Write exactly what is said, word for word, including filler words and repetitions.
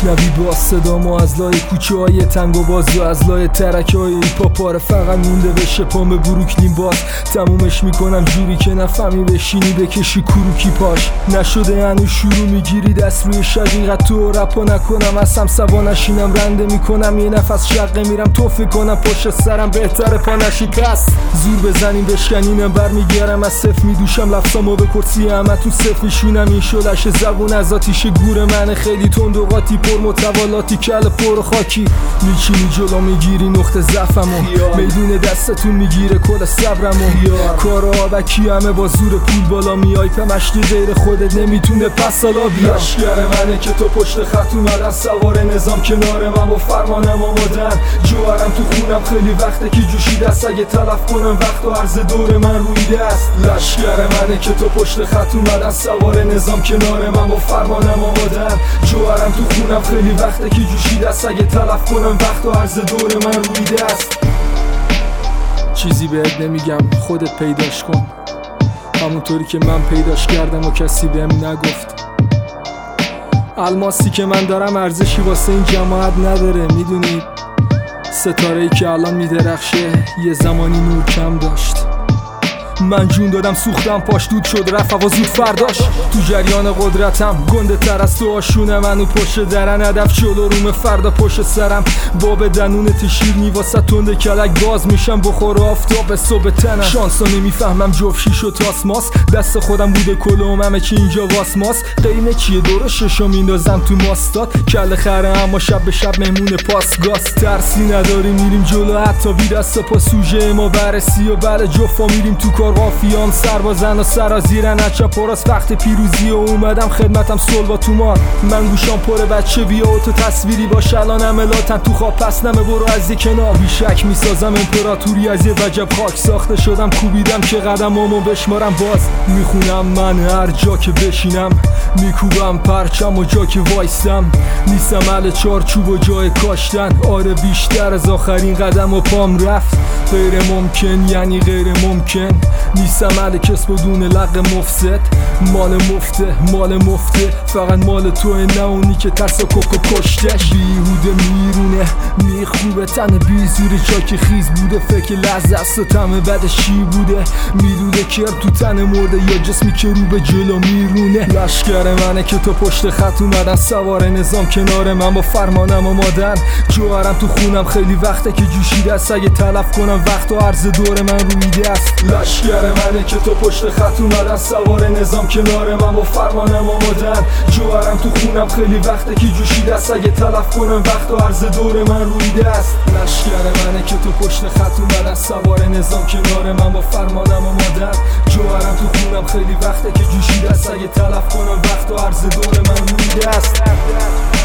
میشنوی با صدامو از لای کوچه های تنگ و باز و از لای ترکه های ایپاپاره فقط مونده بشه پام به بروکلین باز. تمومش میکنم جوری که نفهمی بشینی بکشی کروکی پاش. نشده هنوز شروع میگیری دست روی شقیقت تو رپا نکنم اصم سوا نشینم رنده میکنم یه نفس شقه میرم توفه کنم پشت سرم بهتره پا نشی پس زور بزنیم بشکنینم برمیگرم از صف میدوشم لفظامو به کرسی همتون صف میشونم این شلش زبون از آتیش گور من خیلی تند و قاطی پر متوالاتی کل پر خاکی میچینی جلو میگیری نقطه ضعفمو میدون دستتون میگیره کل صبرمو کارا آبکی همه با زور پول بالا میای پمشتی غیر خودت نمیتونه پس سالا بیا. لشگر منه که تو پشت خط اومدن سوار نظام کنار من با فرمانم آمادن جوهرم تو خونم خیلی وقته که جوشی دست اگه تلف کنم وقت و عرض دور من روی دست. لشگر منه که تو پشت خط اومدن سوار نظام کنار من با فرمانم آمادن جوهرم تو خونم خیلی وقته که جوشی دست اگه تلف کنم وقت و عرض دور من روی دست. چیزی بهت نمیگم خودت پیداش کن همونطوری که من پیداش کردم و کسی بهم نگفت. الماسی که من دارم ارزشی واسه این جماعت نداره میدونید ستاره‌ای که الان میدرخشه یه زمانی نور کم داشت. من جون دادم سوختم پاش دود شد رفت و زود فرداش تو جریان قدرتم گنده تر از تو آشونه منو پشت درن هدف جلو روم فردا پشت سرم باب دنونت شیرنی واسه تنده کلک باز میشم بخور آفتاب صبح تنم شانسا نمیفهمم جفت شیش و تاسماس دست خودم بوده کلوم همه چی اینجا واسماس قیمه چیه دور ششو میندازم تو ماستاد کل خره اما شب به شب مهمون پاسگاز ترسی نداری میریم جلو حتی بی دست پا سوژه ما برسی و بله جفا میریم تو قافیان سربازن و سرازیرن اچا پراس وقت پیروزی و اومدم خدمتم صلبا تومان من گوشام پره بچه بیا و تو تصویری باش الان عملاتن تو خواب پس نمه برو از یه کنار بیشک میسازم امپراتوری از یه وجب خاک ساخته شدم کوبیدم که قدمامو بشمارم باز میخونم من هر جا که بشینم میکوبم پرچم و جا که وایستم نیستم اهل چارچوب و جای کاشتن آره بیشتر از آخرین قدم و پام رفت غیر ممکن یعنی غیر ممکن نیستم اهل کسب و دون لق مفسد مال مفته مال مفته فقط مال توه نه اونی که ترس و کوکو کشتش بیهوده میرونه میخوبه تن بیزیر چاک خیز بوده فکر لحظه است و تمه بعدش چی بوده میدوده کرد تو تن مرده یا جسمی که رو به جلو میرونه. لشگر منه که تو پشت خط اومدن سوار نظام کنار من با فرمانم آمادن جوهرم تو خونم خیلی وقته که جوشیده است اگه تلف کنم وقت و عرض دور من روی دست. لشگر منه که تو پشت خط اومدن سوار نظام کنار من با فرمانم آمادن جوهرم تو خونم خیلی وقته که جوشیده است اگه تلف کنم وقت و عرض دور من روی دست. لشگر منه که تو پشت خط اومدن سوار نظام کنار من با فرمانم آمادن جوهرم تو خونم خیلی وقته که جوشیده است اگه تلف کنم وقت و عرض دور من روی دست.